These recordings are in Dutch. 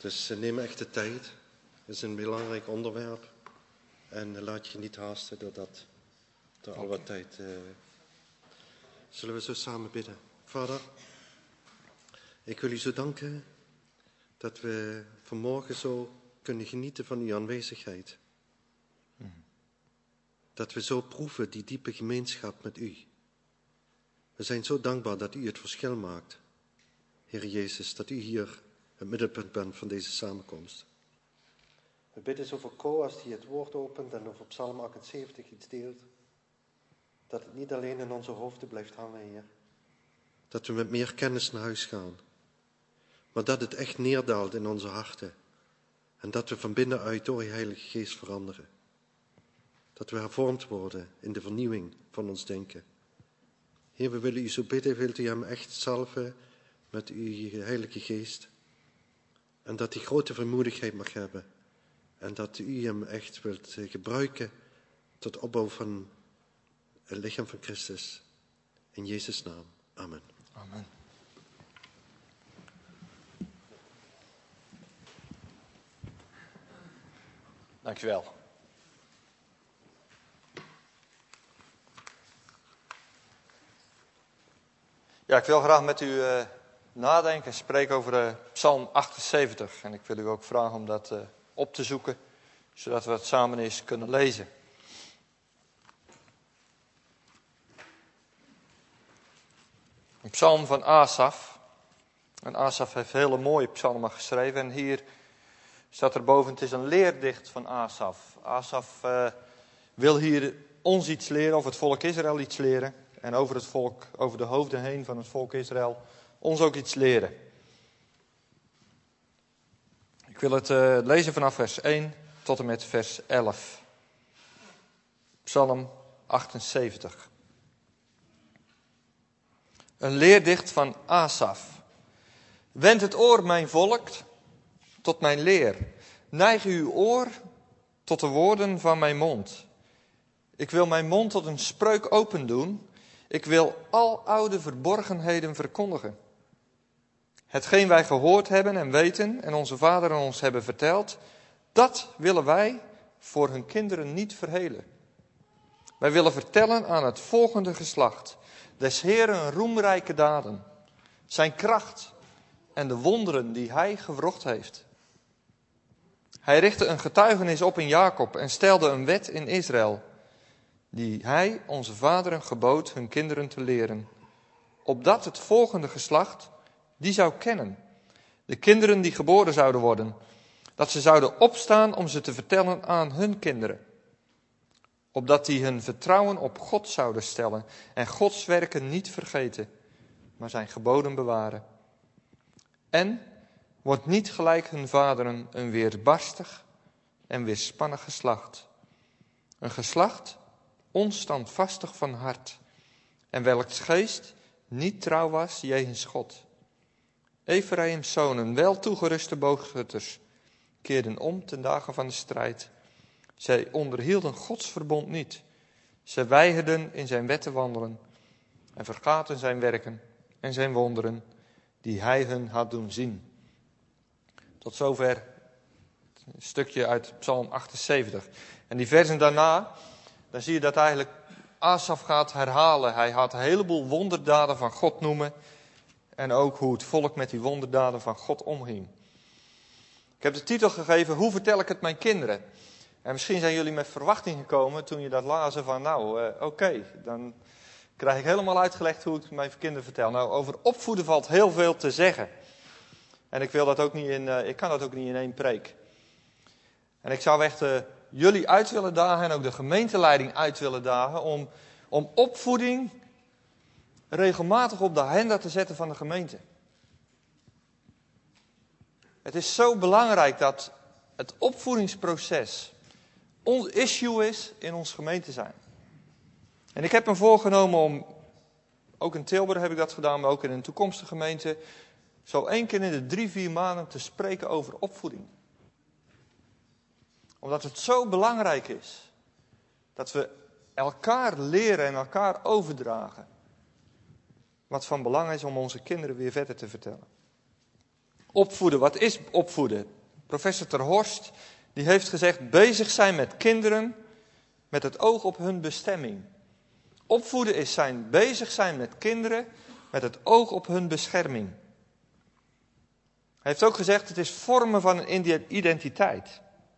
Dus neem echt de tijd. Het is een belangrijk onderwerp. En laat je niet haasten doordat er al wat tijd... Zullen we zo samen bidden? Vader, ik wil u zo danken dat we vanmorgen zo kunnen genieten van uw aanwezigheid. Dat we zo proeven die diepe gemeenschap met u. We zijn zo dankbaar dat u het verschil maakt, Heer Jezus, dat u hier het middelpunt bent van deze samenkomst. We bidden zo voor Ko als hij het woord opent en over Psalm 78 iets deelt. Dat het niet alleen in onze hoofden blijft hangen, Heer. Dat we met meer kennis naar huis gaan. Maar dat het echt neerdaalt in onze harten. En dat we van binnenuit door uw Heilige Geest veranderen. Dat we hervormd worden in de vernieuwing van ons denken. Heer, we willen u zo bidden, wilt u hem echt salven met uw Heilige Geest. En dat hij grote vermoedigheid mag hebben. En dat u hem echt wilt gebruiken tot opbouw van het lichaam van Christus. In Jezus' naam. Amen. Amen. Dankjewel. Ja, ik wil graag met u nadenken en spreken over Psalm 78. En ik wil u ook vragen om dat op te zoeken, zodat we het samen eens kunnen lezen. Een psalm van Asaf. En Asaf heeft hele mooie psalmen geschreven. En hier staat erboven, het is een leerdicht van Asaf. Asaf wil hier ons iets leren, of het volk Israël iets leren. En over het volk, over de hoofden heen van het volk Israël, ons ook iets leren. Ik wil het lezen vanaf vers 1 tot en met vers 11. Psalm 78. Een leerdicht van Asaf. Wend het oor, mijn volk, tot mijn leer. Neig uw oor tot de woorden van mijn mond. Ik wil mijn mond tot een spreuk open doen. Ik wil al oude verborgenheden verkondigen. Hetgeen wij gehoord hebben en weten en onze vaderen ons hebben verteld, dat willen wij voor hun kinderen niet verhelen. Wij willen vertellen aan het volgende geslacht des Heeren roemrijke daden, zijn kracht en de wonderen die hij gewrocht heeft. Hij richtte een getuigenis op in Jacob en stelde een wet in Israël, die hij onze vaderen gebood hun kinderen te leren, opdat het volgende geslacht die zou kennen, de kinderen die geboren zouden worden, dat ze zouden opstaan om ze te vertellen aan hun kinderen, opdat die hun vertrouwen op God zouden stellen en Gods werken niet vergeten, maar zijn geboden bewaren. En wordt niet gelijk hun vaderen een weerbarstig en weerspannig geslacht, een geslacht onstandvastig van hart, en welks geest niet trouw was jegens God. Ephraïms zonen, wel toegeruste boogschutters, keerden om ten dagen van de strijd. Zij onderhielden Gods verbond niet. Zij weigerden in zijn wet te wandelen en vergaten zijn werken en zijn wonderen die hij hun had doen zien. Tot zover een stukje uit Psalm 78. En die versen daarna, dan zie je dat eigenlijk Asaf gaat herhalen. Hij gaat een heleboel wonderdaden van God noemen. En ook hoe het volk met die wonderdaden van God omging. Ik heb de titel gegeven, hoe vertel ik het mijn kinderen? En misschien zijn jullie met verwachting gekomen toen je dat lazen van oké, dan krijg ik helemaal uitgelegd hoe ik het mijn kinderen vertel. Nou, over opvoeden valt heel veel te zeggen. En ik kan dat ook niet in één preek. En ik zou echt jullie uit willen dagen en ook de gemeenteleiding uit willen dagen om opvoeding regelmatig op de agenda te zetten van de gemeente. Het is zo belangrijk dat het opvoedingsproces ons issue is in onze gemeente zijn. En ik heb me voorgenomen om, ook in Tilburg heb ik dat gedaan, maar ook in een toekomstige gemeente, zo 1 keer in de 3-4 maanden te spreken over opvoeding. Omdat het zo belangrijk is dat we elkaar leren en elkaar overdragen wat van belang is om onze kinderen weer verder te vertellen. Opvoeden, wat is opvoeden? Professor Ter Horst die heeft gezegd, bezig zijn met kinderen met het oog op hun bestemming. Opvoeden is bezig zijn met kinderen met het oog op hun bescherming. Hij heeft ook gezegd, het is vormen van een identiteit.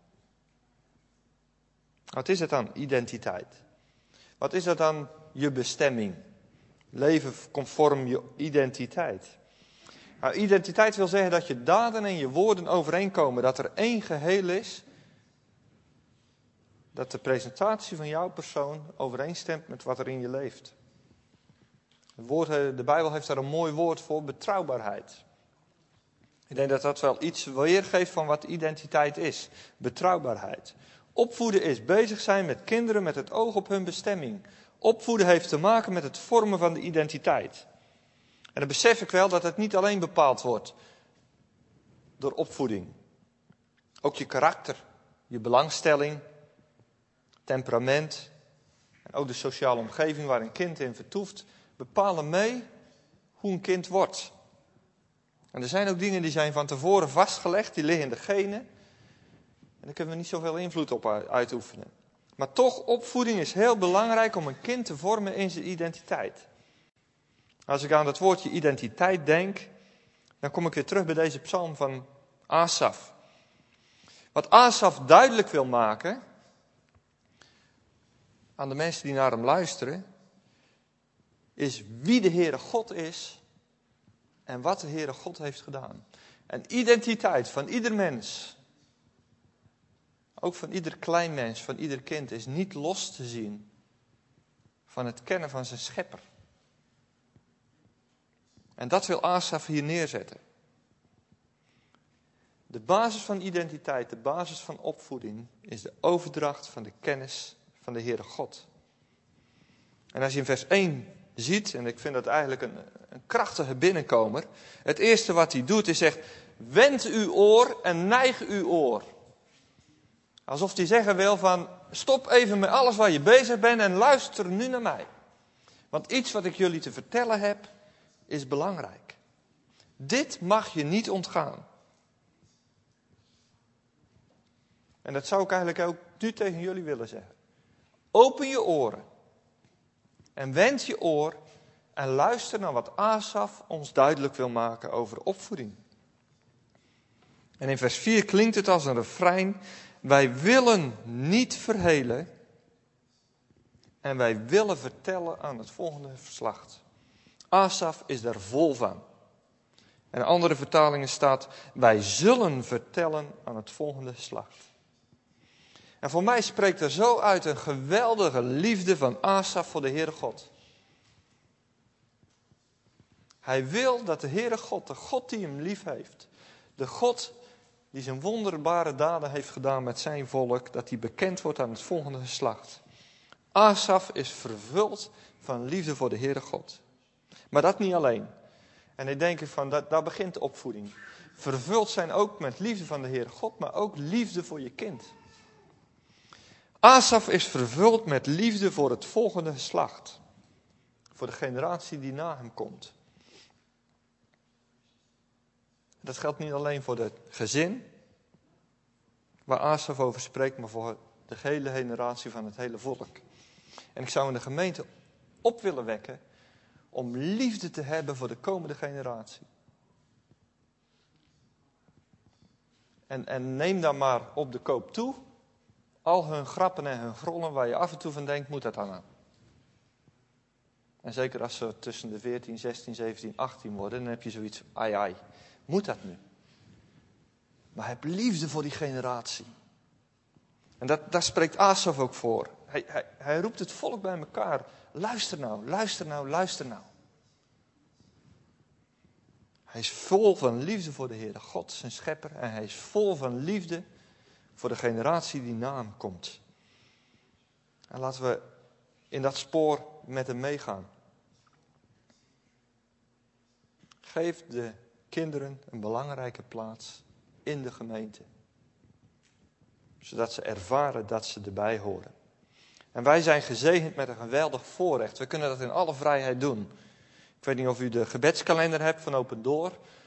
Wat is het dan, identiteit? Wat is dat dan, je bestemming? Leven conform je identiteit. Nou, identiteit wil zeggen dat je daden en je woorden overeenkomen. Dat er één geheel is. Dat de presentatie van jouw persoon overeenstemt met wat er in je leeft. De Bijbel heeft daar een mooi woord voor, betrouwbaarheid. Ik denk dat dat wel iets weergeeft van wat identiteit is. Betrouwbaarheid. Opvoeden is bezig zijn met kinderen met het oog op hun bestemming. Opvoeden heeft te maken met het vormen van de identiteit. En dan besef ik wel dat het niet alleen bepaald wordt door opvoeding. Ook je karakter, je belangstelling, temperament en ook de sociale omgeving waar een kind in vertoeft, bepalen mee hoe een kind wordt. En er zijn ook dingen die zijn van tevoren vastgelegd, die liggen in de genen. En daar kunnen we niet zoveel invloed op uitoefenen. Maar toch, opvoeding is heel belangrijk om een kind te vormen in zijn identiteit. Als ik aan het woordje identiteit denk, dan kom ik weer terug bij deze psalm van Asaf. Wat Asaf duidelijk wil maken aan de mensen die naar hem luisteren, is wie de Heere God is en wat de Heere God heeft gedaan. En identiteit van ieder mens, ook van ieder klein mens, van ieder kind, is niet los te zien van het kennen van zijn schepper. En dat wil Asaf hier neerzetten. De basis van identiteit, de basis van opvoeding, is de overdracht van de kennis van de Heere God. En als je in vers 1 ziet, en ik vind dat eigenlijk een krachtige binnenkomer. Het eerste wat hij doet is zegt, wend uw oor en neig uw oor. Alsof hij zeggen wil van, stop even met alles waar je bezig bent en luister nu naar mij. Want iets wat ik jullie te vertellen heb, is belangrijk. Dit mag je niet ontgaan. En dat zou ik eigenlijk ook nu tegen jullie willen zeggen. Open je oren. En wend je oor en luister naar wat Asaf ons duidelijk wil maken over opvoeding. En in vers 4 klinkt het als een refrein. Wij willen niet verhelen en wij willen vertellen aan het volgende geslacht. Asaf is daar vol van. En in andere vertalingen staat, wij zullen vertellen aan het volgende geslacht. En voor mij spreekt er zo uit een geweldige liefde van Asaf voor de Heere God. Hij wil dat de Heere God, de God die hem lief heeft, de God die zijn wonderbare daden heeft gedaan met zijn volk, dat hij bekend wordt aan het volgende geslacht. Asaf is vervuld van liefde voor de Heere God. Maar dat niet alleen. En ik denk van, daar begint de opvoeding. Vervuld zijn ook met liefde van de Heere God, maar ook liefde voor je kind. Asaf is vervuld met liefde voor het volgende geslacht. Voor de generatie die na hem komt. Dat geldt niet alleen voor het gezin, waar Asaf over spreekt, maar voor de hele generatie van het hele volk. En ik zou in de gemeente op willen wekken om liefde te hebben voor de komende generatie. En neem dan maar op de koop toe al hun grappen en hun grollen waar je af en toe van denkt, moet dat dan aan? En zeker als ze tussen de 14, 16, 17, 18 worden, dan heb je zoiets, ai, moet dat nu? Maar heb liefde voor die generatie. En daar spreekt Asaf ook voor. Hij roept het volk bij elkaar. Luister nou, luister nou, luister nou. Hij is vol van liefde voor de Heere God, zijn schepper. En hij is vol van liefde voor de generatie die na hem komt. En laten we in dat spoor met hem meegaan. Geef de kinderen een belangrijke plaats in de gemeente. Zodat ze ervaren dat ze erbij horen. En wij zijn gezegend met een geweldig voorrecht. We kunnen dat in alle vrijheid doen. Ik weet niet of u de gebedskalender hebt van Open Door.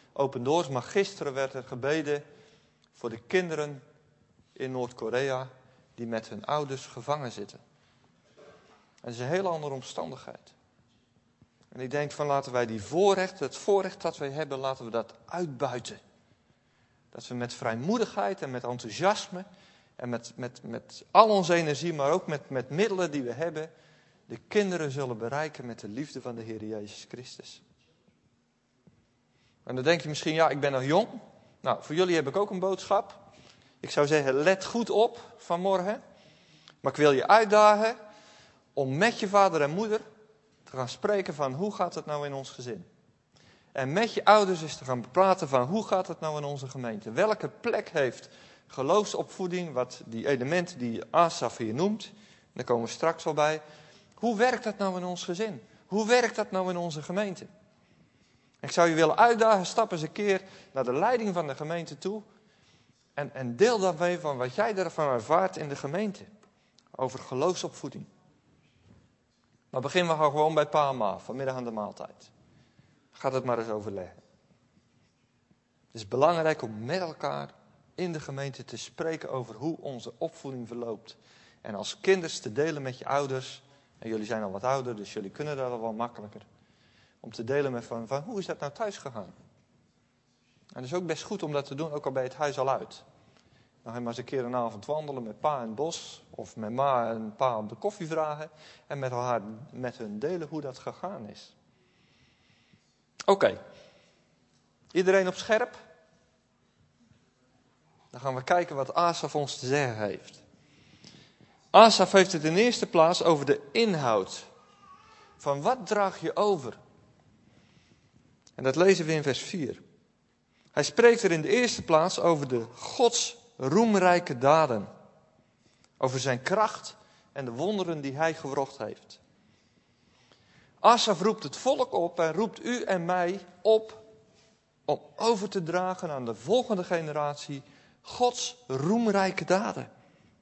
Open Doors, maar gisteren werd er gebeden voor de kinderen in Noord-Korea die met hun ouders gevangen zitten. En dat is een hele andere omstandigheid. En ik denk van laten wij het voorrecht dat wij hebben, laten we dat uitbuiten. Dat we met vrijmoedigheid en met enthousiasme en met al onze energie, maar ook met middelen die we hebben, de kinderen zullen bereiken met de liefde van de Heer Jezus Christus. En dan denk je misschien, ja, ik ben nog jong. Nou, voor jullie heb ik ook een boodschap. Ik zou zeggen, let goed op vanmorgen. Maar ik wil je uitdagen om met je vader en moeder te gaan spreken van hoe gaat het nou in ons gezin. En met je ouders eens te gaan praten van hoe gaat het nou in onze gemeente. Welke plek heeft geloofsopvoeding, wat die elementen die Asaf hier noemt. Daar komen we straks wel bij. Hoe werkt dat nou in ons gezin? Hoe werkt dat nou in onze gemeente? Ik zou je willen uitdagen, stap eens een keer naar de leiding van de gemeente toe. En deel dan mee van wat jij ervan ervaart in de gemeente. Over geloofsopvoeding. Maar beginnen we gewoon bij pa en ma, vanmiddag aan de maaltijd. Ga het maar eens overleggen. Het is belangrijk om met elkaar in de gemeente te spreken over hoe onze opvoeding verloopt. En als kinders te delen met je ouders. En jullie zijn al wat ouder, dus jullie kunnen dat al wel makkelijker. Om te delen met van hoe is dat nou thuis gegaan? En het is ook best goed om dat te doen, ook al bij het huis al uit. Dan ga je maar eens een keer een avond wandelen met pa in het bos. Of met ma en pa op de koffie vragen. En met hun delen hoe dat gegaan is. Oké. Iedereen op scherp? Dan gaan we kijken wat Asaf ons te zeggen heeft. Asaf heeft het in eerste plaats over de inhoud. Van wat draag je over? En dat lezen we in vers 4. Hij spreekt er in de eerste plaats over de Gods roemrijke daden. Over zijn kracht en de wonderen die hij gewrocht heeft. Asaf roept het volk op en roept u en mij op om over te dragen aan de volgende generatie Gods roemrijke daden.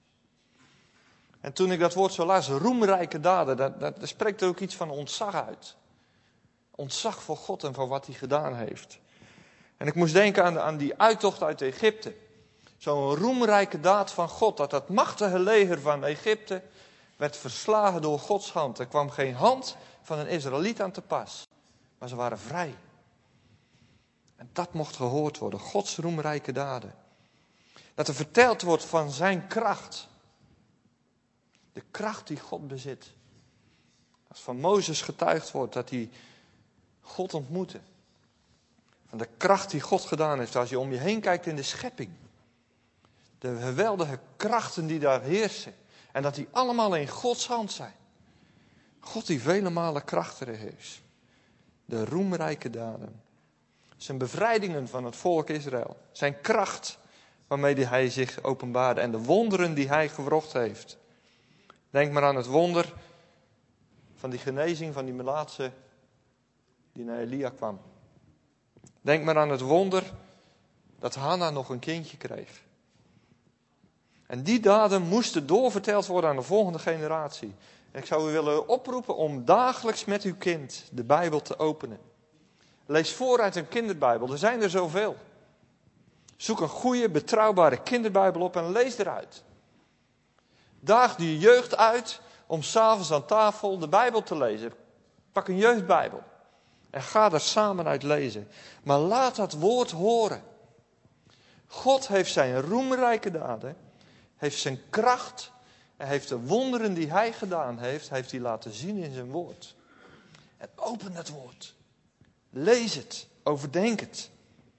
En toen ik dat woord zo las, roemrijke daden, daar spreekt er ook iets van ontzag uit. Ontzag voor God en voor wat hij gedaan heeft. En ik moest denken aan die uittocht uit Egypte. Zo'n roemrijke daad van God, dat machtige leger van Egypte werd verslagen door Gods hand. Er kwam geen hand van een Israëliet aan te pas, maar ze waren vrij. En dat mocht gehoord worden, Gods roemrijke daden. Dat er verteld wordt van zijn kracht. De kracht die God bezit. Als van Mozes getuigd wordt dat hij God ontmoette. Van de kracht die God gedaan heeft als je om je heen kijkt in de schepping. De geweldige krachten die daar heersen. En dat die allemaal in Gods hand zijn. God die vele malen krachtiger is. De roemrijke daden. Zijn bevrijdingen van het volk Israël. Zijn kracht waarmee hij zich openbaarde. En de wonderen die hij gewrocht heeft. Denk maar aan het wonder van die genezing van die melaatse die naar Elia kwam. Denk maar aan het wonder dat Hanna nog een kindje kreeg. En die daden moesten doorverteld worden aan de volgende generatie. En ik zou u willen oproepen om dagelijks met uw kind de Bijbel te openen. Lees voor uit een kinderbijbel, er zijn er zoveel. Zoek een goede, betrouwbare kinderbijbel op en lees eruit. Daag die jeugd uit om 's avonds aan tafel de Bijbel te lezen. Pak een jeugdbijbel en ga er samen uit lezen. Maar laat dat woord horen. God heeft zijn roemrijke daden, heeft zijn kracht en heeft de wonderen die hij gedaan heeft hij laten zien in zijn woord. En open dat woord. Lees het, overdenk het.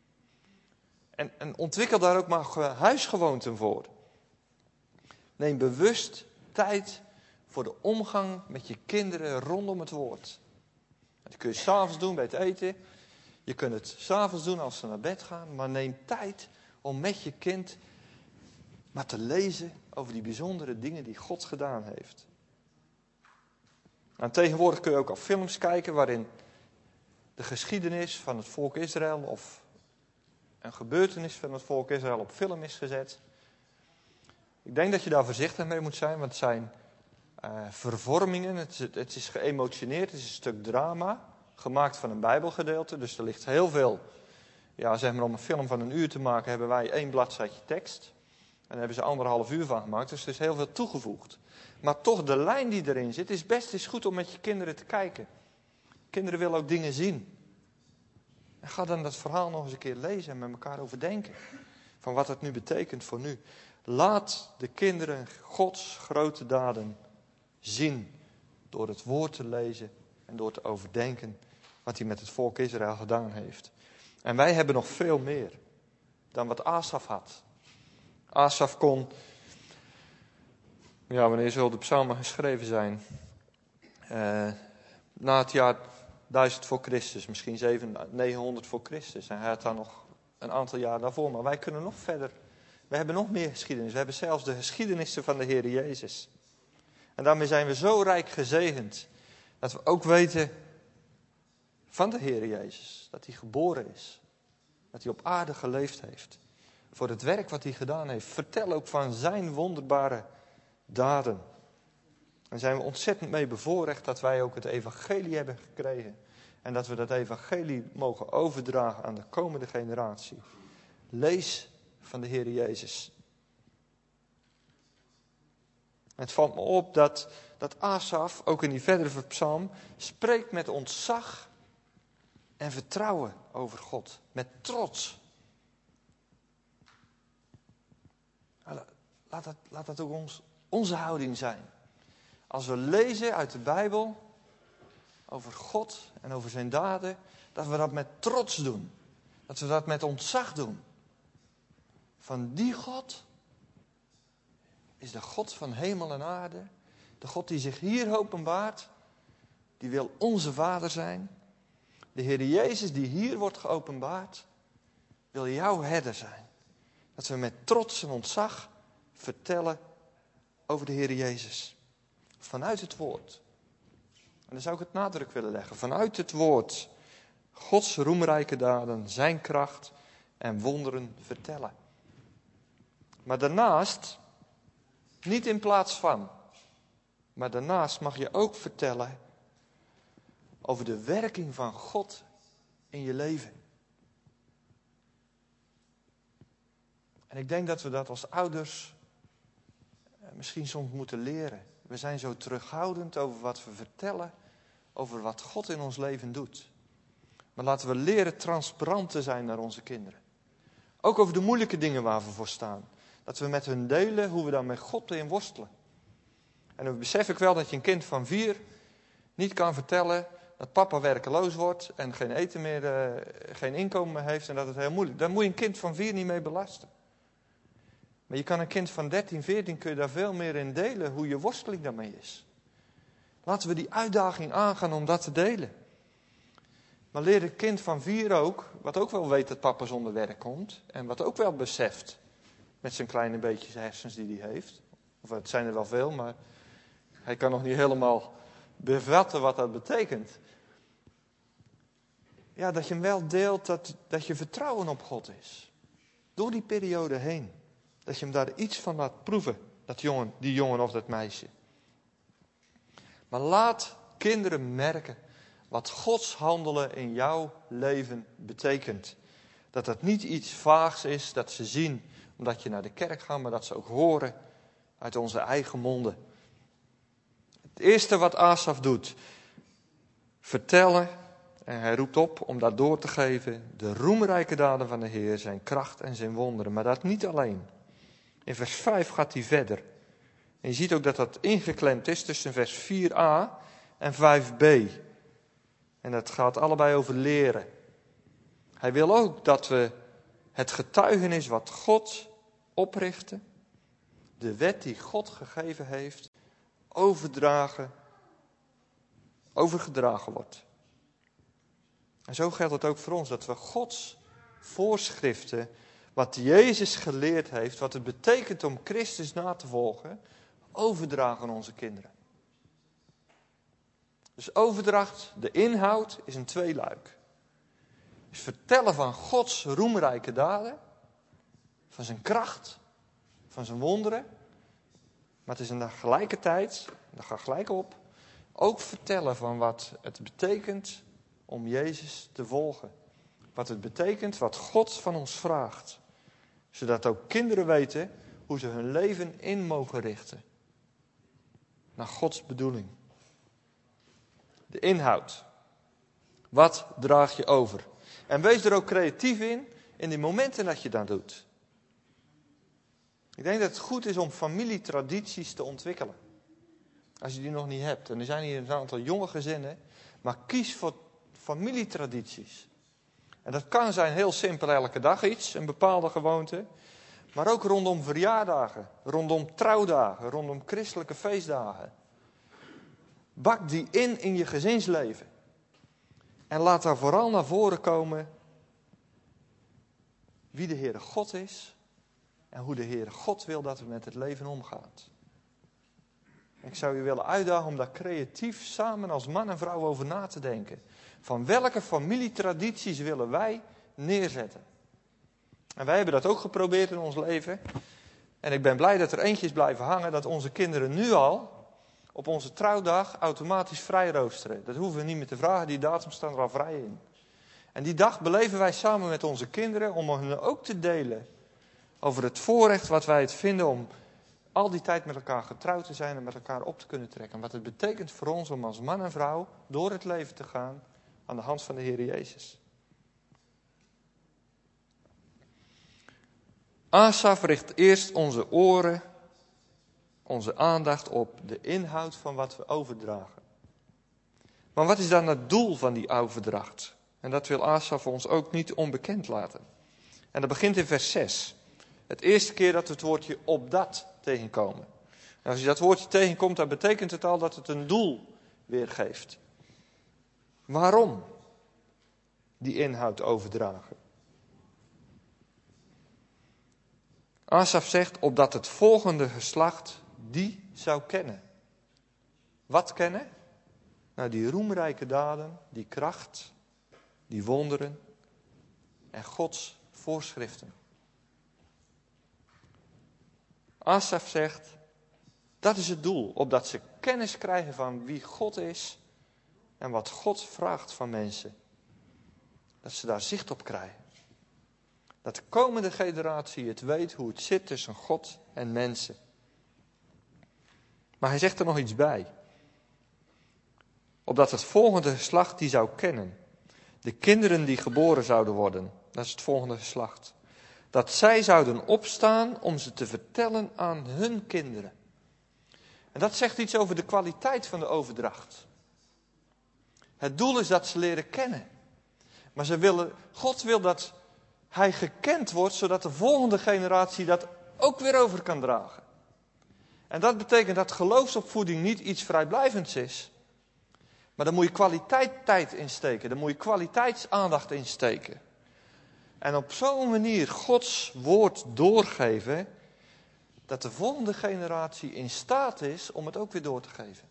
En ontwikkel daar ook maar huisgewoonten voor. Neem bewust tijd voor de omgang met je kinderen rondom het woord. Dat kun je 's avonds doen bij het eten. Je kunt het 's avonds doen als ze naar bed gaan. Maar neem tijd om met je kind maar te lezen over die bijzondere dingen die God gedaan heeft. En tegenwoordig kun je ook al films kijken waarin de geschiedenis van het volk Israël of een gebeurtenis van het volk Israël op film is gezet. Ik denk dat je daar voorzichtig mee moet zijn, want het zijn vervormingen. Het is geëmotioneerd, het is een stuk drama, gemaakt van een Bijbelgedeelte. Dus er ligt heel veel ja, zeg maar om een film van 1 uur te maken, hebben wij 1 bladzijtje tekst. En daar hebben ze 1,5 uur van gemaakt, dus er is heel veel toegevoegd. Maar toch, de lijn die erin zit, is best goed om met je kinderen te kijken. Kinderen willen ook dingen zien. En ga dan dat verhaal nog eens een keer lezen en met elkaar overdenken. Van wat het nu betekent voor nu. Laat de kinderen Gods grote daden zien. Door het woord te lezen en door te overdenken wat hij met het volk Israël gedaan heeft. En wij hebben nog veel meer dan wat Asaf had. Asaf kon, ja, wanneer zullen de psalmen geschreven zijn? Na het jaar 1000 voor Christus, misschien 900 voor Christus. En hij had dan nog een aantal jaar daarvoor. Maar wij kunnen nog verder. We hebben nog meer geschiedenis. We hebben zelfs de geschiedenissen van de Heer Jezus. En daarmee zijn we zo rijk gezegend. Dat we ook weten van de Heer Jezus. Dat hij geboren is. Dat hij op aarde geleefd heeft. Voor het werk wat hij gedaan heeft. Vertel ook van zijn wonderbare daden. En zijn we ontzettend mee bevoorrecht dat wij ook het evangelie hebben gekregen. En dat we dat evangelie mogen overdragen aan de komende generatie. Lees van de Heer Jezus. Het valt me op dat Asaf, ook in die verdere psalm, spreekt met ontzag en vertrouwen over God. Met trots. Laat dat ook onze houding zijn. Als we lezen uit de Bijbel over God en over zijn daden, dat we dat met trots doen. Dat we dat met ontzag doen. Van die God is de God van hemel en aarde. De God die zich hier openbaart. Die wil onze Vader zijn. De Heer Jezus die hier wordt geopenbaard, wil jouw herder zijn. Dat we met trots en ontzag vertellen over de Heer Jezus. Vanuit het woord. En dan zou ik het nadruk willen leggen. Vanuit het woord. Gods roemrijke daden, zijn kracht en wonderen vertellen. Maar daarnaast, niet in plaats van, maar daarnaast mag je ook vertellen over de werking van God in je leven. En ik denk dat we dat als ouders misschien soms moeten leren. We zijn zo terughoudend over wat we vertellen, over wat God in ons leven doet. Maar laten we leren transparant te zijn naar onze kinderen. Ook over de moeilijke dingen waar we voor staan. Dat we met hun delen hoe we daar met God in worstelen. En dan besef ik wel dat je een kind van 4 niet kan vertellen dat papa werkeloos wordt en geen eten meer, geen inkomen meer heeft en dat het heel moeilijk is. Daar moet je een kind van 4 niet mee belasten. Maar je kan een kind van 13, 14 kun je daar veel meer in delen hoe je worsteling daarmee is. Laten we die uitdaging aangaan om dat te delen. Maar leer het kind van 4 ook, wat ook wel weet dat papa zonder werk komt. En wat ook wel beseft met zijn kleine beetjes hersens die hij heeft. Of het zijn er wel veel, maar hij kan nog niet helemaal bevatten wat dat betekent. Ja, dat je hem wel deelt dat je vertrouwen op God is. Door die periode heen. Dat je hem daar iets van laat proeven, die jongen of dat meisje. Maar laat kinderen merken wat Gods handelen in jouw leven betekent. Dat het niet iets vaags is dat ze zien omdat je naar de kerk gaat, maar dat ze ook horen uit onze eigen monden. Het eerste wat Asaf doet, vertellen, en hij roept op om dat door te geven, de roemrijke daden van de Heer, zijn kracht en zijn wonderen. Maar dat niet alleen. In vers 5 gaat hij verder. En je ziet ook dat dat ingeklemd is tussen vers 4a en 5b. En dat gaat allebei over leren. Hij wil ook dat we het getuigenis wat God oprichtte, de wet die God gegeven heeft, overgedragen wordt. En zo geldt het ook voor ons, dat we Gods voorschriften, wat Jezus geleerd heeft, wat het betekent om Christus na te volgen, overdragen aan onze kinderen. Dus overdracht, de inhoud, is een tweeluik. Dus vertellen van Gods roemrijke daden, van zijn kracht, van zijn wonderen. Maar het is in de tegelijkertijd, dat gaat gelijk op, ook vertellen van wat het betekent om Jezus te volgen. wat het betekent, wat God van ons vraagt. Zodat ook kinderen weten hoe ze hun leven in mogen richten. Naar Gods bedoeling. De inhoud. Wat draag je over? En wees er ook creatief in die momenten dat je dat doet. Ik denk dat het goed is om familietradities te ontwikkelen. Als je die nog niet hebt. En er zijn hier een aantal jonge gezinnen. Maar kies voor familietradities. En dat kan zijn heel simpel elke dag iets, een bepaalde gewoonte. Maar ook rondom verjaardagen, rondom trouwdagen, rondom christelijke feestdagen. Bak die in je gezinsleven. En laat daar vooral naar voren komen wie de Heere God is. En hoe de Heere God wil dat we met het leven omgaan. Ik zou u willen uitdagen om daar creatief samen als man en vrouw over na te denken. Van welke familietradities willen wij neerzetten? En wij hebben dat ook geprobeerd in ons leven. En ik ben blij dat er eentje is blijven hangen, dat onze kinderen nu al op onze trouwdag automatisch vrij roosteren. Dat hoeven we niet meer te vragen, die datum staat er al vrij in. En die dag beleven wij samen met onze kinderen om hen ook te delen over het voorrecht wat wij het vinden om al die tijd met elkaar getrouwd te zijn en met elkaar op te kunnen trekken. Wat het betekent voor ons om als man en vrouw door het leven te gaan aan de hand van de Heer Jezus. Asaf richt eerst onze oren, onze aandacht op de inhoud van wat we overdragen. Maar wat is dan het doel van die overdracht? En dat wil Asaf ons ook niet onbekend laten. En dat begint in vers 6. Het eerste keer dat we het woordje opdat tegenkomen. En als je dat woordje tegenkomt, dan betekent het al dat het een doel weergeeft. Waarom die inhoud overdragen? Asaf zegt, opdat het volgende geslacht die zou kennen. Wat kennen? Nou, die roemrijke daden, die kracht, die wonderen en Gods voorschriften. Asaf zegt, dat is het doel, opdat ze kennis krijgen van wie God is en wat God vraagt van mensen. Dat ze daar zicht op krijgen. Dat de komende generatie het weet hoe het zit tussen God en mensen. Maar hij zegt er nog iets bij. Opdat het volgende geslacht die zou kennen. De kinderen die geboren zouden worden. Dat is het volgende geslacht. Dat zij zouden opstaan om ze te vertellen aan hun kinderen. En dat zegt iets over de kwaliteit van de overdracht. Het doel is dat ze leren kennen. Maar God wil dat hij gekend wordt, zodat de volgende generatie dat ook weer over kan dragen. En dat betekent dat geloofsopvoeding niet iets vrijblijvends is. Maar daar moet je kwaliteit insteken. Daar moet je kwaliteitsaandacht insteken. En op zo'n manier Gods woord doorgeven, dat de volgende generatie in staat is om het ook weer door te geven.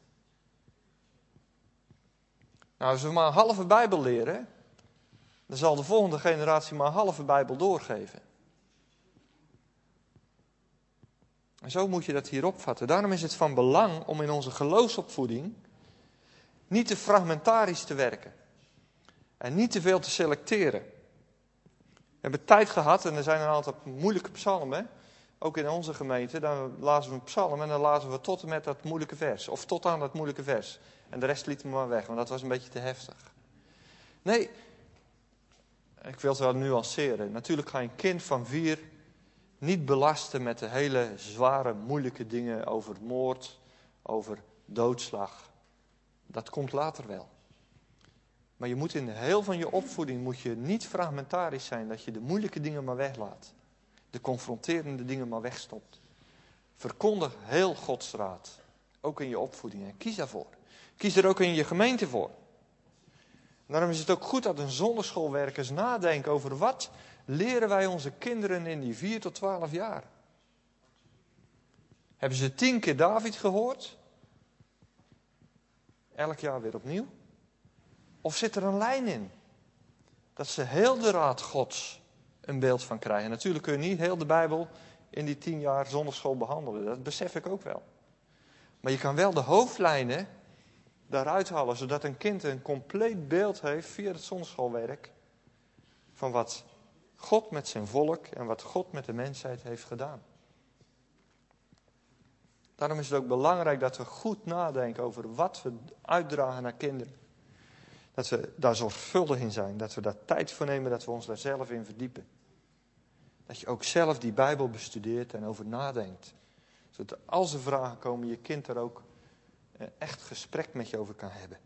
Nou, als we maar een halve Bijbel leren, dan zal de volgende generatie maar een halve Bijbel doorgeven. En zo moet je dat hier opvatten. Daarom is het van belang om in onze geloofsopvoeding niet te fragmentarisch te werken. En niet te veel te selecteren. We hebben tijd gehad en er zijn een aantal moeilijke psalmen. Ook in onze gemeente. Dan lazen we een psalm en dan lazen we tot en met dat moeilijke vers. Of tot aan dat moeilijke vers. En de rest lieten we maar weg, want dat was een beetje te heftig. Nee, ik wil het wel nuanceren. Natuurlijk ga je een kind van 4 niet belasten met de hele zware, moeilijke dingen over moord, over doodslag. Dat komt later wel. Maar je moet in de heel van je opvoeding moet je niet fragmentarisch zijn, dat je de moeilijke dingen maar weglaat. De confronterende dingen maar wegstopt. Verkondig heel Gods raad. Ook in je opvoeding. En kies daarvoor. Kies er ook in je gemeente voor. Daarom is het ook goed dat een zonderschoolwerkers nadenken over wat leren wij onze kinderen in die 4 tot 12 jaar. Hebben ze 10 keer David gehoord? Elk jaar weer opnieuw? Of zit er een lijn in? Dat ze heel de raad Gods een beeld van krijgen. Natuurlijk kun je niet heel de Bijbel in die 10 jaar zonderschool behandelen. Dat besef ik ook wel. Maar je kan wel de hoofdlijnen daaruit halen, zodat een kind een compleet beeld heeft via het zonderschoolwerk van wat God met zijn volk en wat God met de mensheid heeft gedaan. Daarom is het ook belangrijk dat we goed nadenken over wat we uitdragen naar kinderen. Dat we daar zorgvuldig in zijn, dat we daar tijd voor nemen, dat we ons daar zelf in verdiepen. Dat je ook zelf die Bijbel bestudeert en over nadenkt. Zodat als er vragen komen, je kind er ook echt gesprek met je over kan hebben.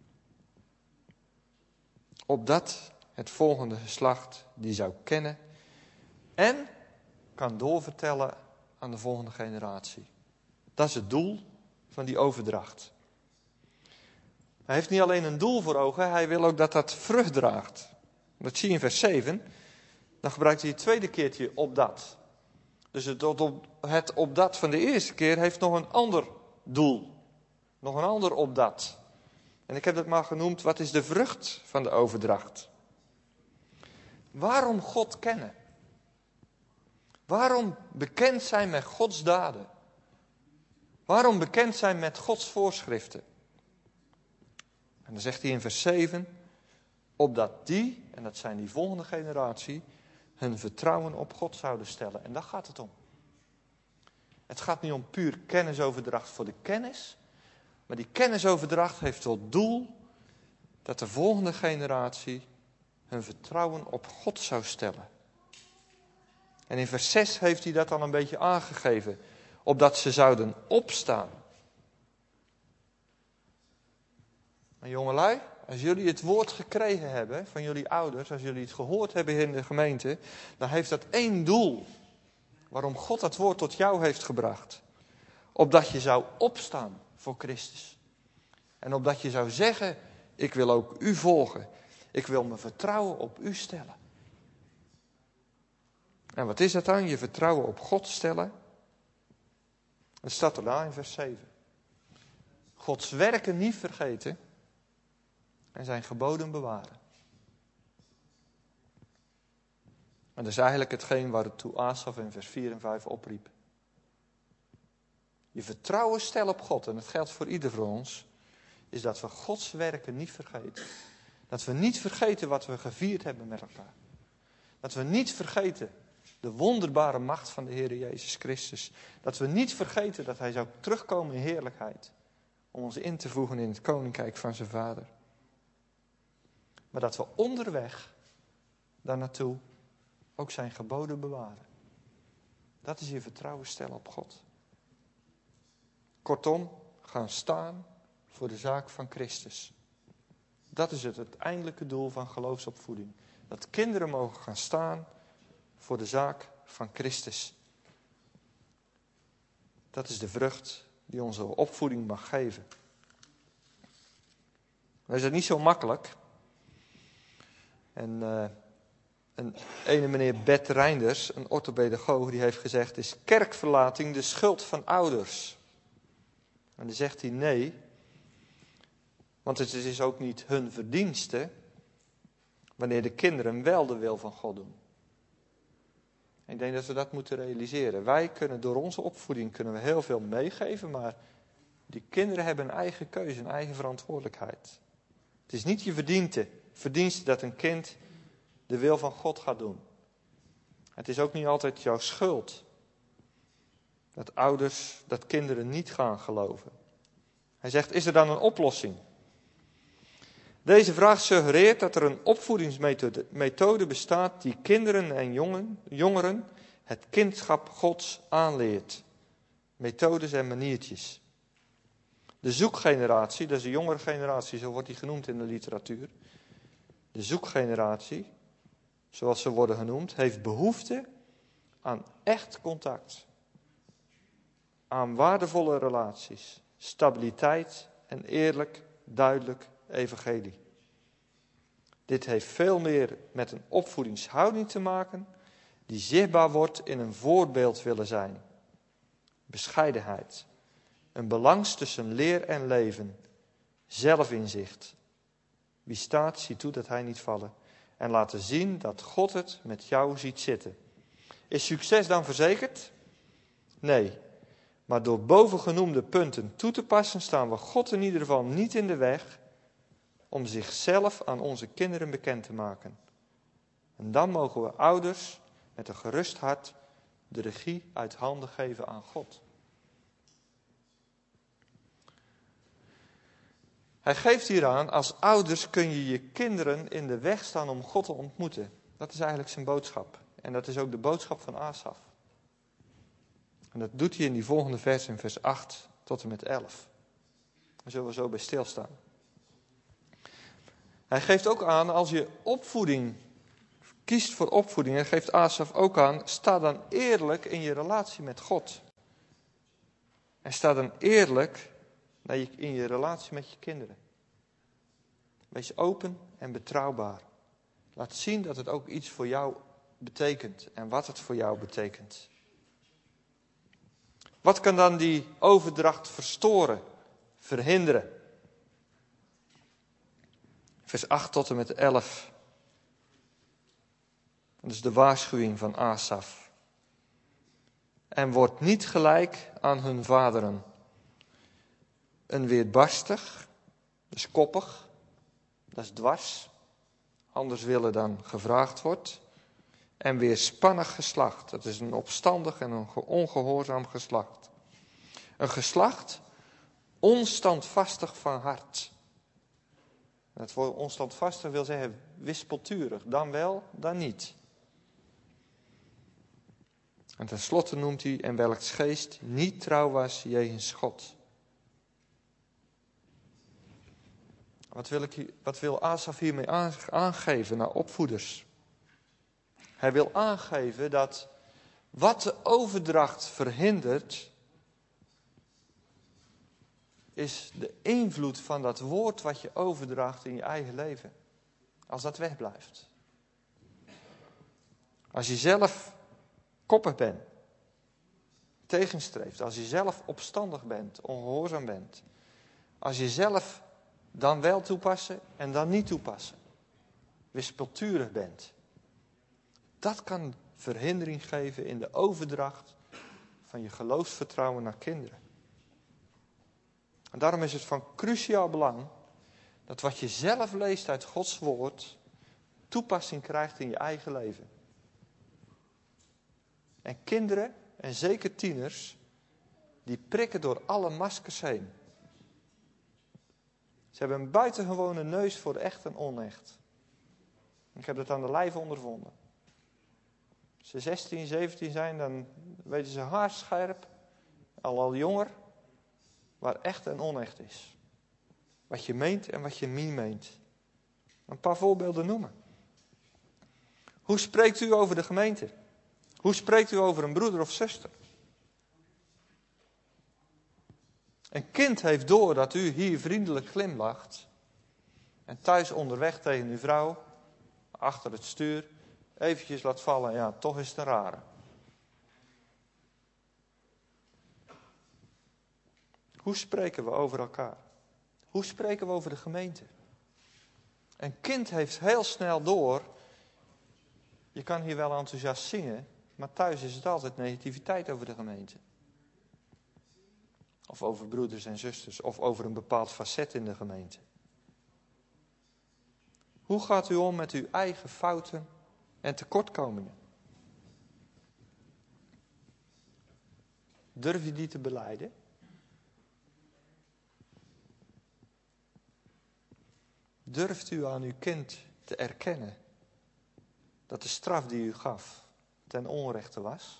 Opdat het volgende geslacht die zou kennen en kan doorvertellen aan de volgende generatie. Dat is het doel van die overdracht. Hij heeft niet alleen een doel voor ogen, hij wil ook dat dat vrucht draagt. Dat zie je in vers 7. Dan gebruikt hij het tweede keertje opdat. Dus het opdat van de eerste keer heeft nog een ander doel. Nog een ander opdat. En ik heb dat maar genoemd, wat is de vrucht van de overdracht? Waarom God kennen? Waarom bekend zijn met Gods daden? Waarom bekend zijn met Gods voorschriften? En dan zegt hij in vers 7, opdat die, en dat zijn die volgende generatie, hun vertrouwen op God zouden stellen. En daar gaat het om. Het gaat niet om puur kennisoverdracht voor de kennis, maar die kennisoverdracht heeft tot doel dat de volgende generatie hun vertrouwen op God zou stellen. En in vers 6 heeft hij dat al een beetje aangegeven, opdat ze zouden opstaan. Maar jongelui, als jullie het woord gekregen hebben van jullie ouders, als jullie het gehoord hebben in de gemeente, dan heeft dat één doel waarom God dat woord tot jou heeft gebracht. Opdat je zou opstaan voor Christus. En opdat je zou zeggen, ik wil ook u volgen. Ik wil mijn vertrouwen op u stellen. En wat is dat dan? Je vertrouwen op God stellen. Dat staat er daar in vers 7. Gods werken niet vergeten en zijn geboden bewaren. En dat is eigenlijk hetgeen waartoe Asaf in vers 4 en 5 opriep. Je vertrouwen stellen op God, en dat geldt voor ieder van ons, is dat we Gods werken niet vergeten. Dat we niet vergeten wat we gevierd hebben met elkaar. Dat we niet vergeten de wonderbare macht van de Heer Jezus Christus. Dat we niet vergeten dat Hij zou terugkomen in heerlijkheid. Om ons in te voegen in het koninkrijk van zijn Vader. Maar dat we onderweg daar naartoe ook zijn geboden bewaren. Dat is je vertrouwen stellen op God. Kortom, gaan staan voor de zaak van Christus. Dat is het uiteindelijke doel van geloofsopvoeding. Dat kinderen mogen gaan staan voor de zaak van Christus. Dat is de vrucht die onze opvoeding mag geven. Maar is dat niet zo makkelijk? En een ene meneer Bert Reinders, een orthopedagoog, die heeft gezegd, is kerkverlating de schuld van ouders? En dan zegt hij nee, want het is ook niet hun verdienste wanneer de kinderen wel de wil van God doen. Ik denk dat we dat moeten realiseren. Wij kunnen door onze opvoeding heel veel meegeven, maar die kinderen hebben een eigen keuze, een eigen verantwoordelijkheid. Het is niet je verdienste dat een kind de wil van God gaat doen. Het is ook niet altijd jouw schuld dat kinderen niet gaan geloven. Hij zegt, is er dan een oplossing? Deze vraag suggereert dat er een opvoedingsmethode bestaat die kinderen en jongeren het kindschap Gods aanleert. Methodes en maniertjes. De zoekgeneratie, dat is de jongere generatie, zo wordt die genoemd in de literatuur. De zoekgeneratie, zoals ze worden genoemd, heeft behoefte aan echt contact. Aan waardevolle relaties, stabiliteit en eerlijk, duidelijk evangelie. Dit heeft veel meer met een opvoedingshouding te maken die zichtbaar wordt in een voorbeeld willen zijn. Bescheidenheid. Een balans tussen leer en leven. Zelfinzicht. Wie staat, ziet toe dat hij niet vallen. En laten zien dat God het met jou ziet zitten. Is succes dan verzekerd? Nee. Maar door bovengenoemde punten toe te passen staan we God in ieder geval niet in de weg om zichzelf aan onze kinderen bekend te maken. En dan mogen we ouders met een gerust hart de regie uit handen geven aan God. Hij geeft hier aan, als ouders kun je je kinderen in de weg staan om God te ontmoeten. Dat is eigenlijk zijn boodschap. En dat is ook de boodschap van Asaf. En dat doet hij in die volgende vers, in vers 8 tot en met 11. Daar zullen we zo bij stilstaan. Hij geeft ook aan, als je kiest voor opvoeding, en geeft Asaf ook aan, sta dan eerlijk in je relatie met God. En sta dan eerlijk in je relatie met je kinderen. Wees open en betrouwbaar. Laat zien dat het ook iets voor jou betekent en wat het voor jou betekent. Wat kan dan die overdracht verstoren, verhinderen? Vers 8 tot en met 11. Dat is de waarschuwing van Asaf. En wordt niet gelijk aan hun vaderen. Een weerbarstig, dat is koppig, dat is dwars, anders willen dan gevraagd wordt. En weerspannig geslacht, dat is een opstandig en een ongehoorzaam geslacht. Een geslacht onstandvastig van hart. Het woord onstandvastig wil zeggen wispelturig, dan wel, dan niet. En tenslotte noemt hij, en welks geest niet trouw was jegens God. Wat wil Asaf hiermee aangeven naar opvoeders? Hij wil aangeven dat wat de overdracht verhindert, is de invloed van dat woord wat je overdraagt in je eigen leven. Als dat wegblijft. Als je zelf koppig bent, tegenstreeft, als je zelf opstandig bent, ongehoorzaam bent. Als je zelf dan wel toepassen en dan niet toepassen. Wispelturig bent. Dat kan verhindering geven in de overdracht van je geloofsvertrouwen naar kinderen. En daarom is het van cruciaal belang dat wat je zelf leest uit Gods woord toepassing krijgt in je eigen leven. En kinderen, en zeker tieners, die prikken door alle maskers heen. Ze hebben een buitengewone neus voor echt en onecht. Ik heb dat aan de lijve ondervonden. Als ze 16, 17 zijn, dan weten ze haarscherp, al jonger, waar echt en onecht is. Wat je meent en wat je niet meent. Een paar voorbeelden noemen. Hoe spreekt u over de gemeente? Hoe spreekt u over een broeder of zuster? Een kind heeft door dat u hier vriendelijk glimlacht en thuis onderweg tegen uw vrouw, achter het stuur, eventjes laat vallen. Ja, toch is het een rare. Hoe spreken we over elkaar? Hoe spreken we over de gemeente? Een kind heeft heel snel door, je kan hier wel enthousiast zingen, maar thuis is het altijd negativiteit over de gemeente. Of over broeders en zusters, of over een bepaald facet in de gemeente. Hoe gaat u om met uw eigen fouten en tekortkomingen? Durf je die te belijden? Durft u aan uw kind te erkennen dat de straf die u gaf ten onrechte was?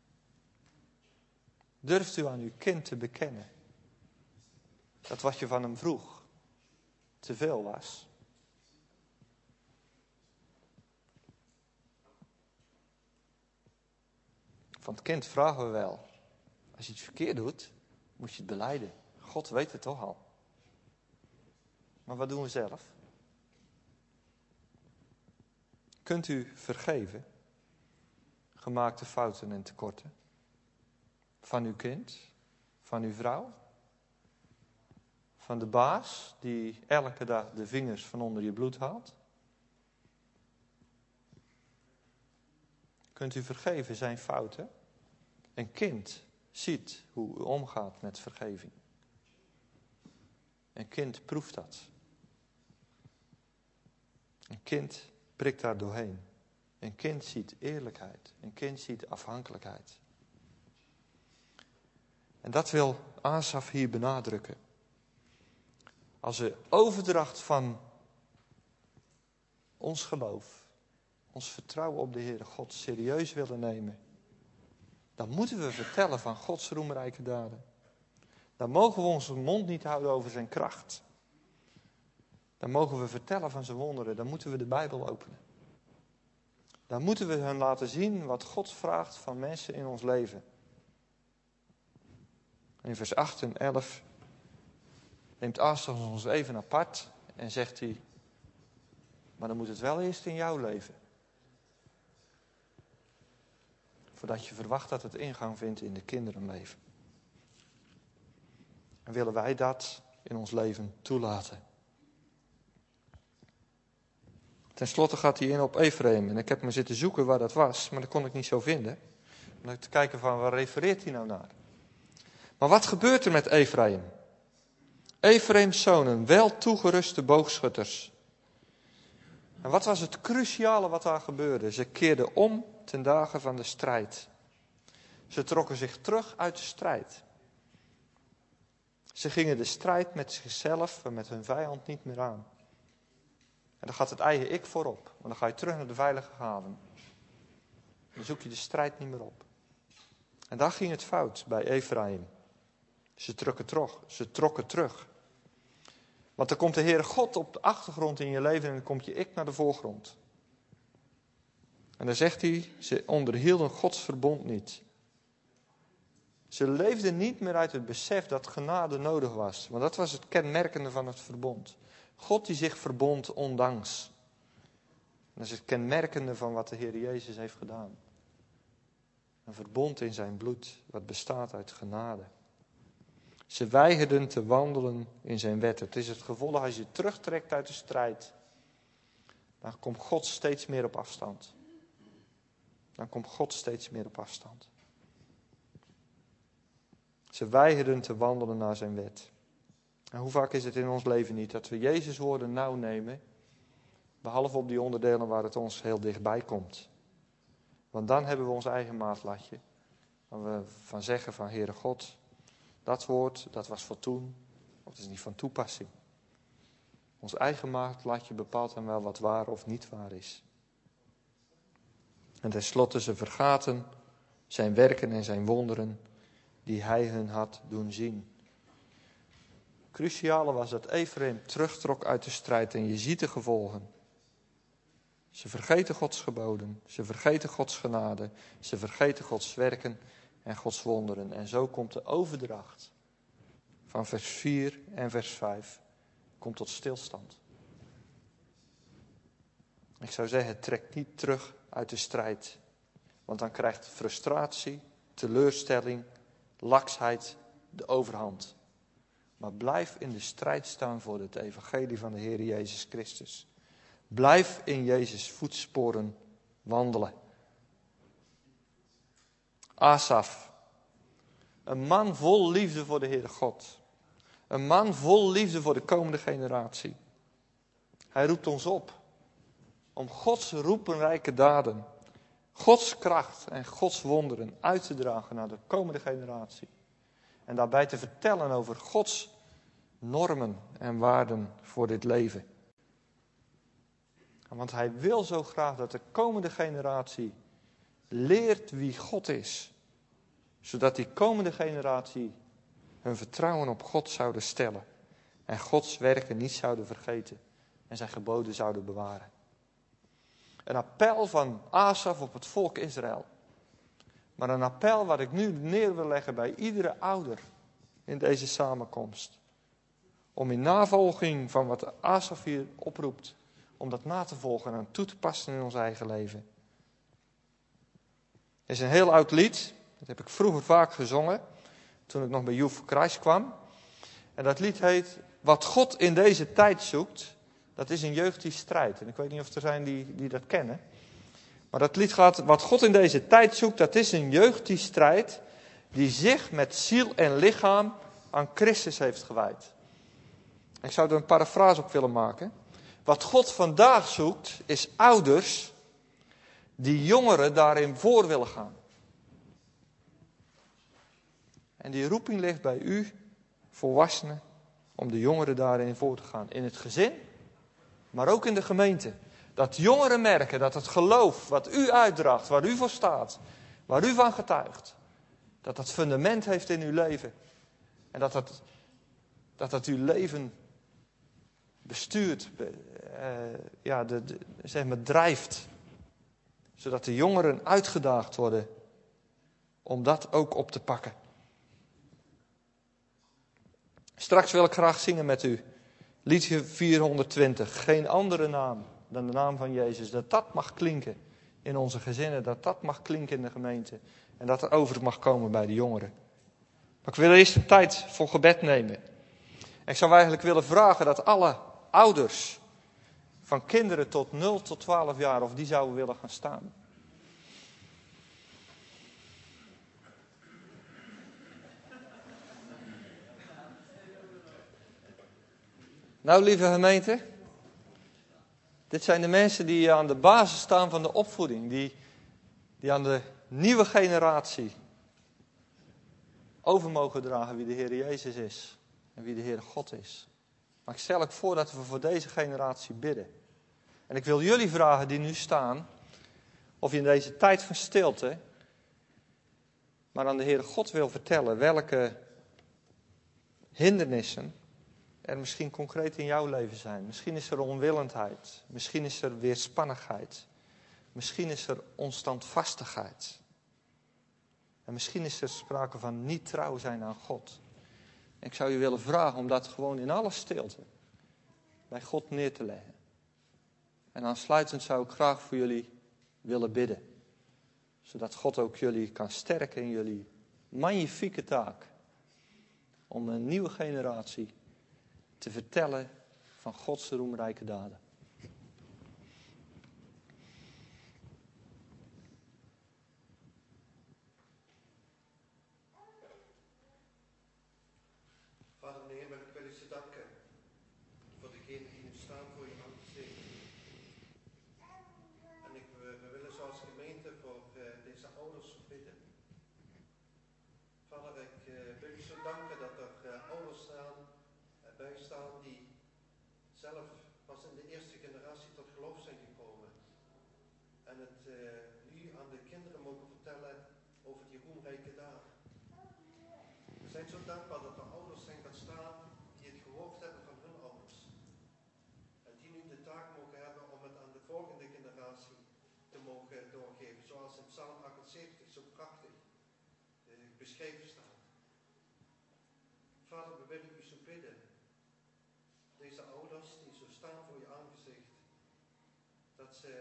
Durft u aan uw kind te bekennen dat wat je van hem vroeg te veel was? Van het kind vragen we wel. Als je iets verkeerd doet, moet je het belijden. God weet het toch al. Maar wat doen we zelf? Kunt u vergeven? Gemaakte fouten en tekorten? Van uw kind? Van uw vrouw? Van de baas die elke dag de vingers van onder je bloed haalt? Kunt u vergeven zijn fouten? Een kind ziet hoe u omgaat met vergeving. Een kind proeft dat. Een kind prikt daar doorheen. Een kind ziet eerlijkheid. Een kind ziet afhankelijkheid. En dat wil Asaf hier benadrukken. Als we overdracht van ons geloof, ons vertrouwen op de Heere God serieus willen nemen, dan moeten we vertellen van Gods roemrijke daden. Dan mogen we onze mond niet houden over zijn kracht. Dan mogen we vertellen van zijn wonderen. Dan moeten we de Bijbel openen. Dan moeten we hen laten zien wat God vraagt van mensen in ons leven. In vers 8 en 11 neemt Asaf ons even apart en zegt hij, maar dan moet het wel eerst in jouw leven. Voordat je verwacht dat het ingang vindt in de kinderenleven. En willen wij dat in ons leven toelaten. Ten slotte gaat hij in op Efraïm. En ik heb me zitten zoeken waar dat was, maar dat kon ik niet zo vinden. Om te kijken van waar refereert hij nou naar. Maar wat gebeurt er met Efraïm? Efraïms zonen, wel toegeruste boogschutters. En wat was het cruciale wat daar gebeurde? Ze keerden om ten dagen van de strijd. Ze trokken zich terug uit de strijd. Ze gingen de strijd met zichzelf en met hun vijand niet meer aan. En dan gaat het eigen ik voorop. Want dan ga je terug naar de veilige haven. Dan zoek je de strijd niet meer op. En daar ging het fout bij Efraïm. Ze trokken terug. Want dan komt de Heere God op de achtergrond in je leven en dan komt je ik naar de voorgrond. En dan zegt hij, ze onderhielden Gods verbond niet. Ze leefden niet meer uit het besef dat genade nodig was. Want dat was het kenmerkende van het verbond. God die zich verbond ondanks. Dat is het kenmerkende van wat de Heer Jezus heeft gedaan. Een verbond in zijn bloed, wat bestaat uit genade. Ze weigerden te wandelen in zijn wetten. Het is het gevolg als je terugtrekt uit de strijd. Dan komt God steeds meer op afstand. Ze weigerden te wandelen naar zijn wet. En hoe vaak is het in ons leven niet dat we Jezus woorden nauw nemen, behalve op die onderdelen waar het ons heel dichtbij komt. Want dan hebben we ons eigen maatlatje. Waar we van zeggen van Heere God, dat woord, dat was voor toen, of het is niet van toepassing. Ons eigen maatlatje bepaalt dan wel wat waar of niet waar is. En tenslotte, ze vergaten zijn werken en zijn wonderen die hij hun had doen zien. Cruciale was dat Efraïm terugtrok uit de strijd en je ziet de gevolgen. Ze vergeten Gods geboden, ze vergeten Gods genade, ze vergeten Gods werken en Gods wonderen. En zo komt de overdracht van vers 4 en vers 5 komt tot stilstand. Ik zou zeggen, trek niet terug uit de strijd. Want dan krijgt frustratie, teleurstelling, laksheid de overhand. Maar blijf in de strijd staan voor het evangelie van de Heer Jezus Christus. Blijf in Jezus' voetsporen wandelen. Asaf, een man vol liefde voor de Heere God. Een man vol liefde voor de komende generatie. Hij roept ons op om Gods roepenrijke daden, Gods kracht en Gods wonderen uit te dragen naar de komende generatie. En daarbij te vertellen over Gods normen en waarden voor dit leven. Want hij wil zo graag dat de komende generatie leert wie God is. Zodat die komende generatie hun vertrouwen op God zouden stellen. En Gods werken niet zouden vergeten. En zijn geboden zouden bewaren. Een appel van Asaf op het volk Israël. Maar een appel wat ik nu neer wil leggen bij iedere ouder in deze samenkomst. Om in navolging van wat Asaf hier oproept, om dat na te volgen en toe te passen in ons eigen leven. Het is een heel oud lied. Dat heb ik vroeger vaak gezongen, toen ik nog bij Youth for Christ kwam. En dat lied heet, wat God in deze tijd zoekt, dat is een jeugd die strijdt. En ik weet niet of er zijn die dat kennen. Maar dat lied gaat, wat God in deze tijd zoekt, dat is een jeugd die strijdt, die zich met ziel en lichaam aan Christus heeft gewijd. Ik zou er een parafrase op willen maken. Wat God vandaag zoekt, is ouders die jongeren daarin voor willen gaan. En die roeping ligt bij u, volwassenen, om de jongeren daarin voor te gaan. In het gezin, maar ook in de gemeente. Dat jongeren merken dat het geloof wat u uitdraagt, waar u voor staat, waar u van getuigt, dat dat fundament heeft in uw leven. En dat uw leven bestuurt, drijft. Zodat de jongeren uitgedaagd worden om dat ook op te pakken. Straks wil ik graag zingen met u. Liedje 420. Geen andere naam dan de naam van Jezus. Dat mag klinken in onze gezinnen. Dat mag klinken in de gemeente. En dat er over mag komen bij de jongeren. Maar ik wil eerst de tijd voor gebed nemen. En ik zou eigenlijk willen vragen dat alle ouders van kinderen tot 0 tot 12 jaar, of die zouden willen gaan staan. Nou, lieve gemeente, dit zijn de mensen die aan de basis staan van de opvoeding, die aan de nieuwe generatie over mogen dragen wie de Heer Jezus is en wie de Heer God is. Maar ik stel ook voor dat we voor deze generatie bidden. En ik wil jullie vragen die nu staan, of je in deze tijd van stilte maar aan de Heere God wil vertellen welke hindernissen er misschien concreet in jouw leven zijn. Misschien is er onwillendheid, misschien is er weerspannigheid, misschien is er onstandvastigheid. En misschien is er sprake van niet trouw zijn aan God. Ik zou je willen vragen om dat gewoon in alle stilte bij God neer te leggen. En aansluitend zou ik graag voor jullie willen bidden. Zodat God ook jullie kan sterken in jullie magnifieke taak. Om een nieuwe generatie te vertellen van Gods roemrijke daden. Vader in de hemel, ik wil u danken voor degenen die nu staan voor je aangezicht. En we willen zoals gemeente voor deze ouders bidden. Vader, ik wil u zo danken dat er ouders bij staan die zelf pas in de eerste generatie tot geloof zijn gekomen. En het nu aan de kinderen mogen vertellen over die roemrijke dagen. We zijn zo dankbaar dat er ouders zijn gaan staan die het gehoord hebben van hun ouders. En die nu de taak mogen hebben om het aan de volgende generatie te mogen doorgeven. Zoals in Psalm 78 zo prachtig beschreven staat. Vader, we willen u zo bidden. Deze ouders die zo staan voor je aangezicht. Dat ze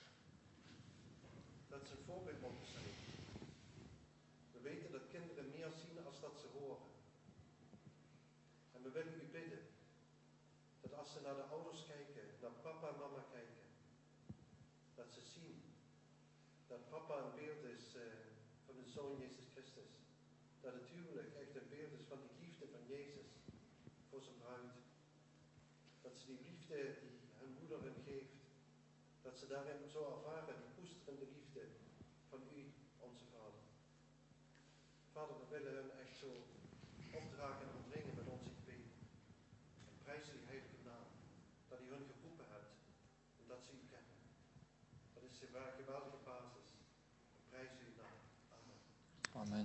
een voorbeeld mogen zijn. We weten dat kinderen meer zien als dat ze horen. En we willen u bidden. Dat als ze naar de ouders kijken, naar papa en mama kijken. Dat ze zien dat papa een beeld is van de Zoon Jezus Christus. Dat het huwelijk echt een beeld is van de liefde van Jezus voor zijn bruid. Dat ze die liefde die hun moeder hun geeft, dat ze daarin zo ervaren, die koesterende liefde van u, onze Vader. Vader, we willen hun echt zo opdragen en omringen met onze gebeden. En prijzen uw heilige naam, dat u hun geroepen hebt en dat ze u kennen. Dat is een geweldige basis. We prijzen uw naam. Amen. Amen.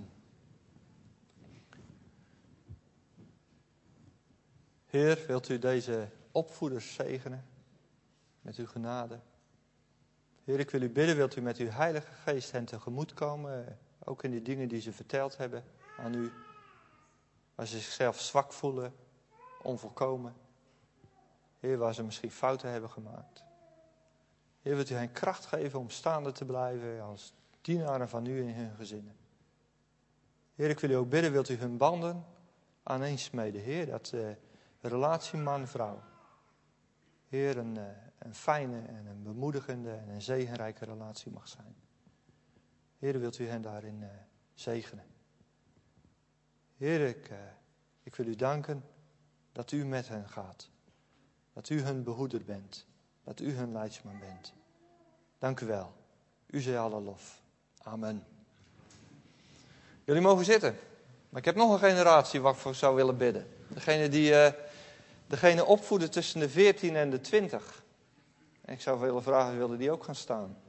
Heer, wilt u deze opvoeders zegenen met uw genade? Heer, ik wil u bidden, wilt u met uw Heilige Geest hen tegemoet komen, ook in die dingen die ze verteld hebben aan u, waar ze zichzelf zwak voelen, onvolkomen. Heer, waar ze misschien fouten hebben gemaakt. Heer, wilt u hen kracht geven om staande te blijven als dienaren van u in hun gezinnen. Heer, ik wil u ook bidden, wilt u hun banden aaneensmeden. Heer, dat relatie man-vrouw. Heer, een fijne en een bemoedigende en een zegenrijke relatie mag zijn. Heer, wilt u hen daarin zegenen. Heer, ik wil u danken dat u met hen gaat. Dat u hun behoeder bent. Dat u hun leidsman bent. Dank u wel. U zij alle lof. Amen. Jullie mogen zitten. Maar ik heb nog een generatie waar ik voor zou willen bidden. Degene opvoeden tussen de 14 en de 20. En ik zou willen vragen, willen die ook gaan staan?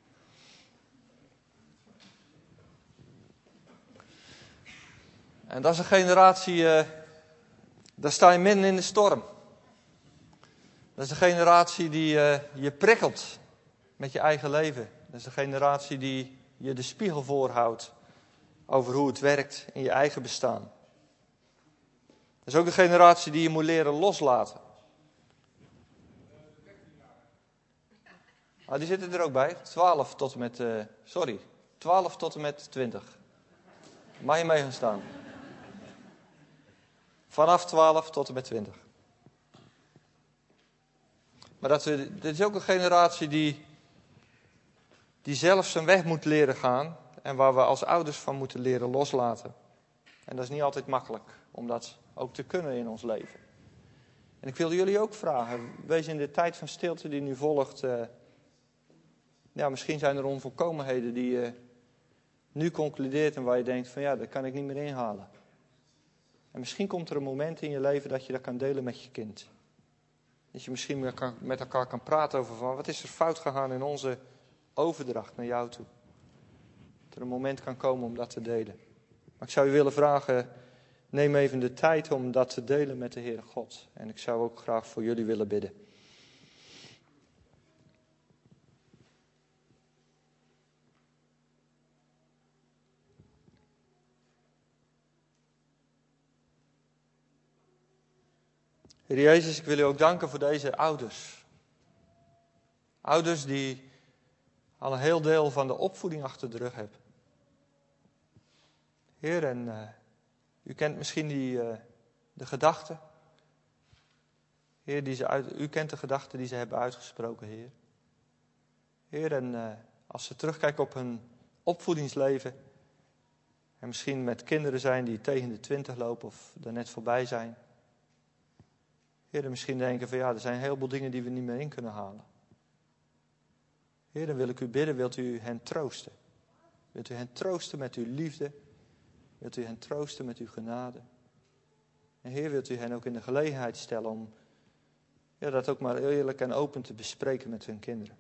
En dat is een generatie, daar sta je midden in de storm. Dat is een generatie die je prikkelt met je eigen leven. Dat is een generatie die je de spiegel voorhoudt over hoe het werkt in je eigen bestaan. Dat is ook een generatie die je moet leren loslaten. Die zitten er ook bij. 12 tot en met 20. Mag je mee gaan staan? Vanaf 12 tot en met 20. Maar dit is ook een generatie die zelf zijn weg moet leren gaan. En waar we als ouders van moeten leren loslaten. En dat is niet altijd makkelijk. Om dat ook te kunnen in ons leven. En ik wil jullie ook vragen. Wees in de tijd van stilte die nu volgt. Misschien zijn er onvolkomenheden die je nu concludeert. En waar je denkt van dat kan ik niet meer inhalen. En misschien komt er een moment in je leven dat je dat kan delen met je kind. Dat je misschien met elkaar kan praten over van wat is er fout gegaan in onze overdracht naar jou toe. Dat er een moment kan komen om dat te delen. Maar ik zou je willen vragen, neem even de tijd om dat te delen met de Heere God. En ik zou ook graag voor jullie willen bidden. Heer Jezus, ik wil u ook danken voor deze ouders. Ouders die al een heel deel van de opvoeding achter de rug hebben. Heer, en u kent misschien de gedachten. Heer, u kent de gedachten die ze hebben uitgesproken, Heer. Heer, en als ze terugkijken op hun opvoedingsleven. En misschien met kinderen zijn die tegen de 20 lopen of er net voorbij zijn. Heer, misschien denken van er zijn een heleboel dingen die we niet meer in kunnen halen. Heer, dan wil ik u bidden, wilt u hen troosten? Wilt u hen troosten met uw liefde? Wilt u hen troosten met uw genade? En Heer, wilt u hen ook in de gelegenheid stellen om dat ook maar eerlijk en open te bespreken met hun kinderen.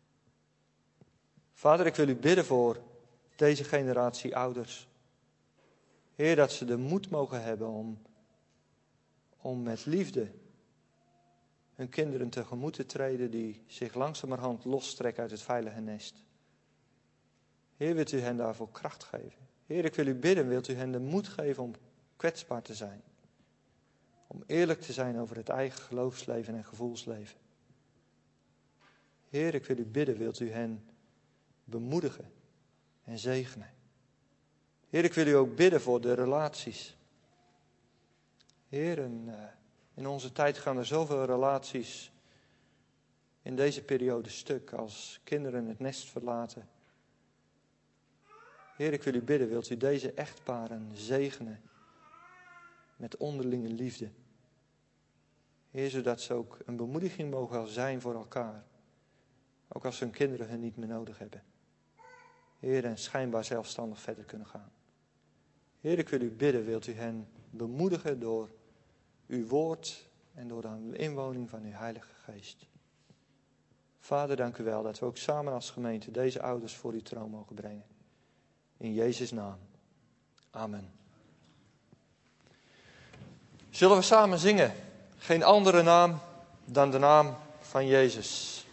Vader, ik wil u bidden voor deze generatie ouders. Heer, dat ze de moed mogen hebben om met liefde hun kinderen tegemoet te treden die zich langzamerhand lostrekken uit het veilige nest. Heer, wilt u hen daarvoor kracht geven? Heer, ik wil u bidden, wilt u hen de moed geven om kwetsbaar te zijn? Om eerlijk te zijn over het eigen geloofsleven en gevoelsleven. Heer, ik wil u bidden, wilt u hen bemoedigen en zegenen? Heer, ik wil u ook bidden voor de relaties. Heer, in onze tijd gaan er zoveel relaties in deze periode stuk als kinderen het nest verlaten. Heer, ik wil u bidden, wilt u deze echtparen zegenen met onderlinge liefde. Heer, zodat ze ook een bemoediging mogen zijn voor elkaar. Ook als hun kinderen hen niet meer nodig hebben. Heer, en schijnbaar zelfstandig verder kunnen gaan. Heer, ik wil u bidden, wilt u hen bemoedigen door uw woord en door de inwoning van uw Heilige Geest. Vader, dank u wel dat we ook samen als gemeente deze ouders voor uw troon mogen brengen. In Jezus' naam. Amen. Zullen we samen zingen? Geen andere naam dan de naam van Jezus.